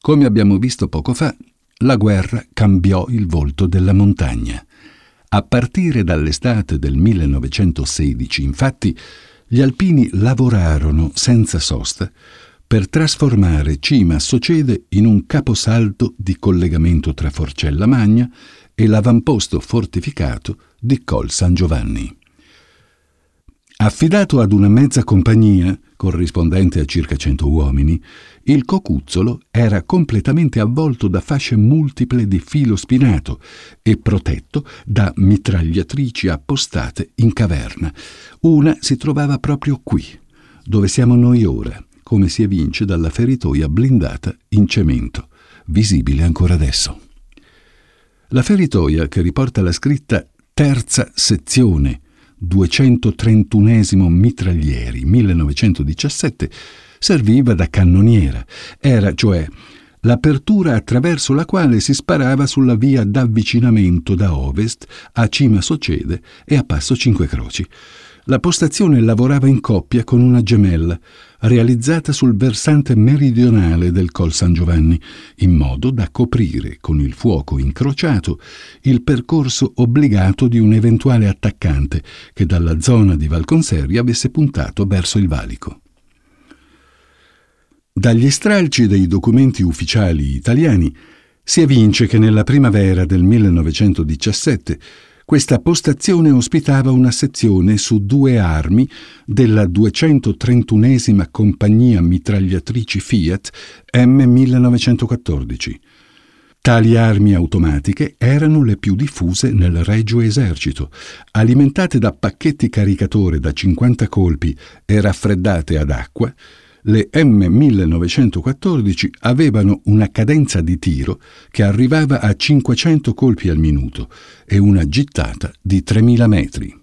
Come abbiamo visto poco fa, la guerra cambiò il volto della montagna. A partire dall'estate del 1916, infatti, gli alpini lavorarono senza sosta per trasformare Cima Socede in un caposaldo di collegamento tra Forcella Magna e l'avamposto fortificato di Col San Giovanni. Affidato ad una mezza compagnia, corrispondente a circa 100 uomini, il cocuzzolo era completamente avvolto da fasce multiple di filo spinato e protetto da mitragliatrici appostate in caverna. Una si trovava proprio qui, dove siamo noi ora, come si evince dalla feritoia blindata in cemento, visibile ancora adesso. La feritoia, che riporta la scritta Terza sezione, 231esimo mitraglieri 1917, serviva da cannoniera. Era, cioè, l'apertura attraverso la quale si sparava sulla via d'avvicinamento da ovest a Cima Socede e a Passo Cinque Croci. La postazione lavorava in coppia con una gemella, realizzata sul versante meridionale del Col San Giovanni, in modo da coprire con il fuoco incrociato il percorso obbligato di un eventuale attaccante che dalla zona di Valconserri avesse puntato verso il valico. Dagli stralci dei documenti ufficiali italiani si evince che nella primavera del 1917 questa postazione ospitava una sezione su 2 armi della 231esima compagnia mitragliatrici Fiat M1914. Tali armi automatiche erano le più diffuse nel Regio Esercito, alimentate da pacchetti caricatore da 50 colpi e raffreddate ad acqua. Le M1914 avevano una cadenza di tiro che arrivava a 500 colpi al minuto e una gittata di 3000 metri.